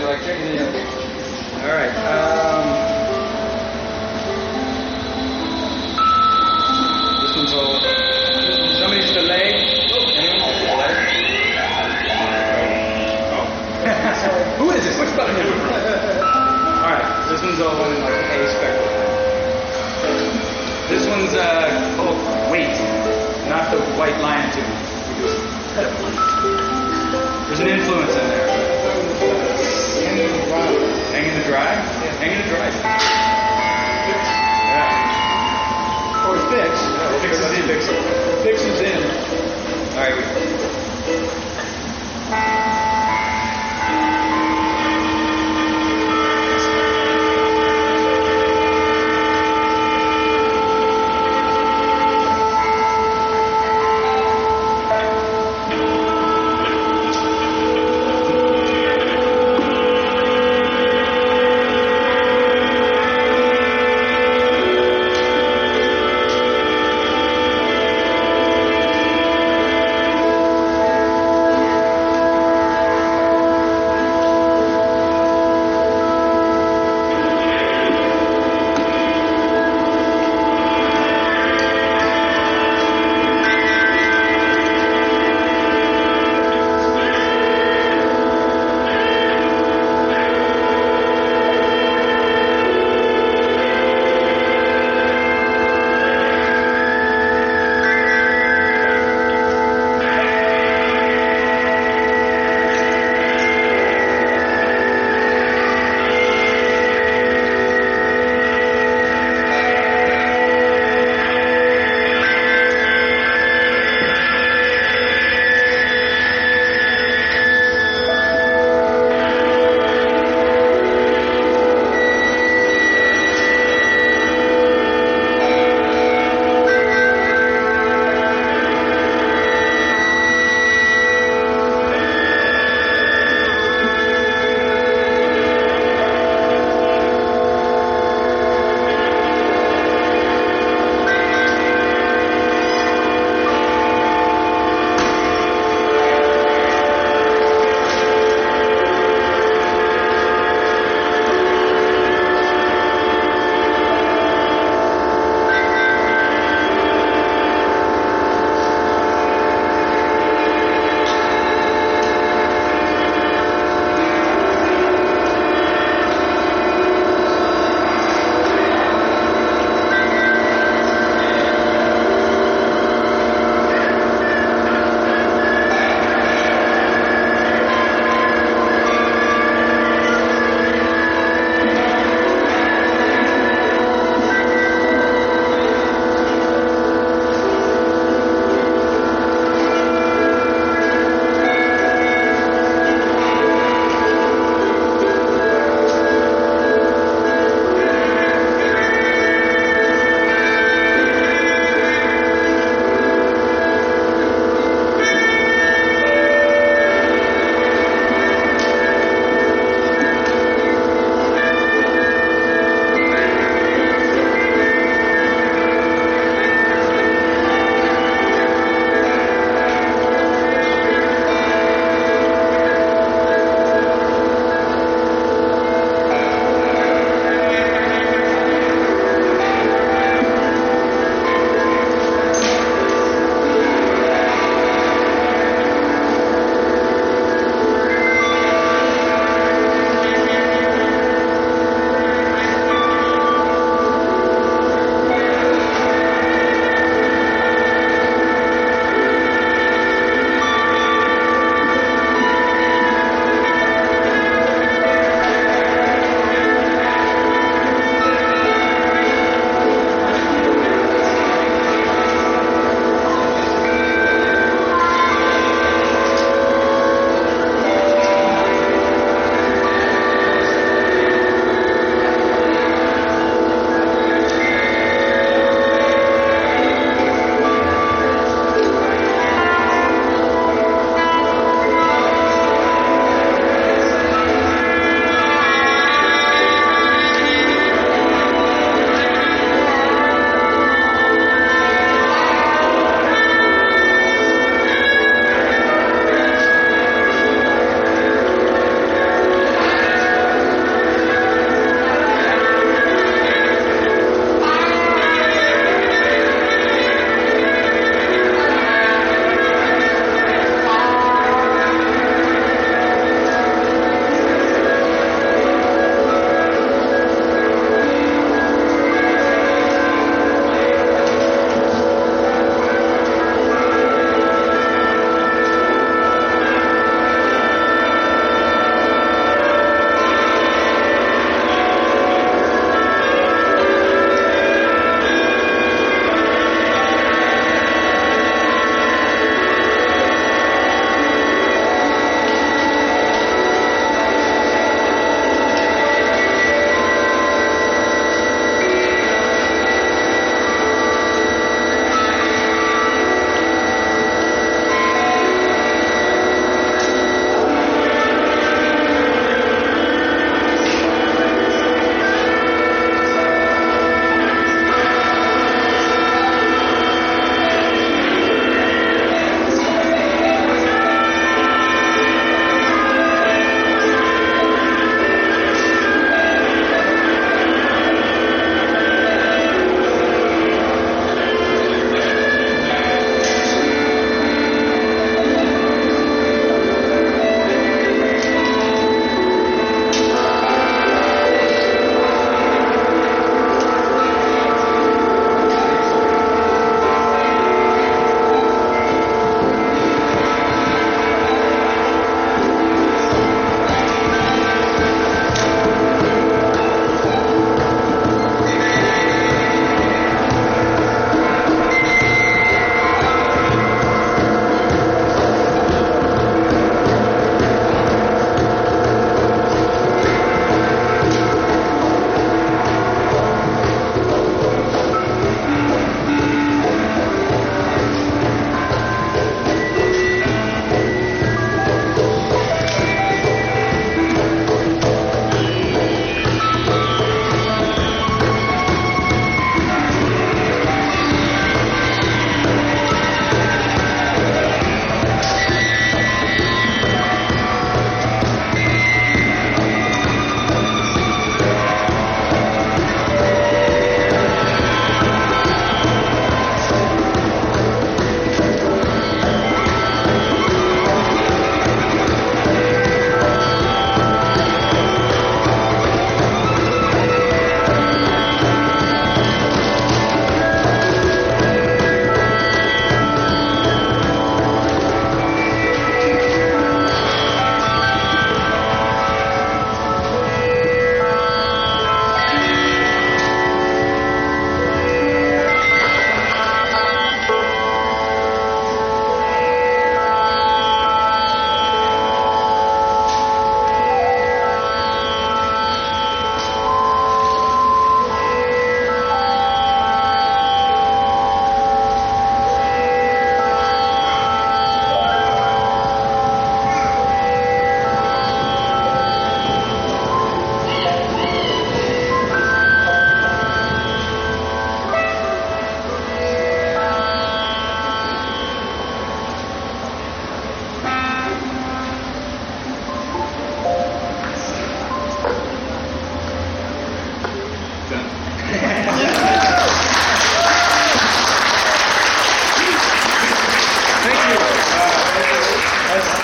feel like checking it out. All right. This one's all. Somebody's the leg. Anyone? The leg? Oh. Who is this? Which button is it? All right. This one's all in like A spectrum. This one's called weight, not the white lion tune. There's an influence in there. Hanging the dry? Hanging the dry? Yeah. Hanging the dry. Yeah. Or fix. Yeah, fix is in. Fix is in. All right.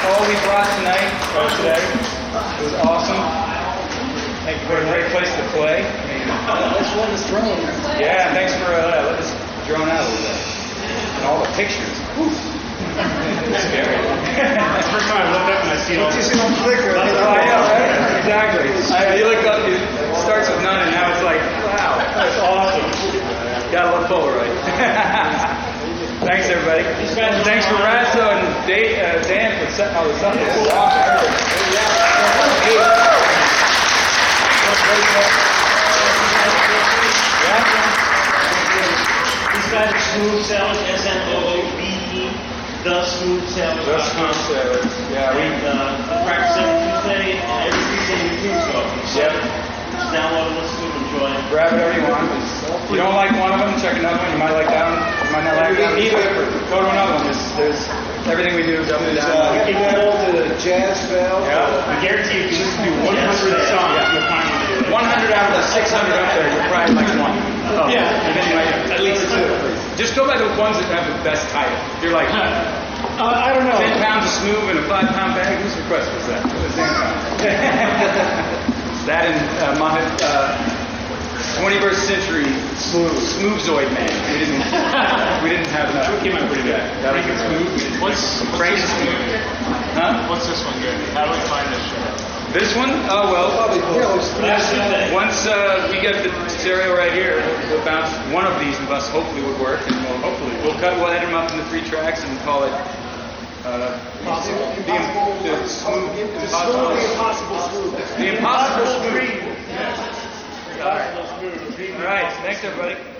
all we brought tonight, today. It was awesome. Thank you for a great place to play. Let's run this drone. Yeah, and thanks for letting us drone out a little bit. And all the pictures. It's scary. That's the first time I looked up and I see all What you see on Flickr? I know, right? Exactly. You look up, it starts with none, and now it's like, wow, that's awesome. Gotta love Polaroid. Thanks, everybody. Thanks for Razzo and Dan for setting all this up. This is awesome. These guys are Smooth Sailors, SMOOVE, The Smooth Sailors. The Smooth Sailors. Yeah, we practice every Tuesday, every Tuesday in YouTube. So Yep. just download and listen to it, enjoy it. grab whatever you want. If you don't like one of them, check another one. You might like that one. You might not like that one either. Go to another one. There's everything we do is up and There's down. heavy metal to the jazz bell. Yeah. I guarantee if you listen to 100 songs, you'll find one to do it. 100 out of the 600 up there, you'll probably like one. Yeah. And then you might at least two. Just go by the ones that have the best title. You're like, I don't know. 10 pounds of smooth in a 5-pound bag. Whose request was that? It was that and 21st century smoothzoid man. We didn't have enough. That came out pretty good. Frank and Smooth. What's Frank and this Smooth. one? Huh? What's this one good? How do we find this show? This one? Oh well. Last Tuesday. Once we get the stereo right here, we'll bounce one of these of us. Hopefully would work, and we'll edit them up into 3 tracks and call it the Impossible Smooth. All right, thanks everybody.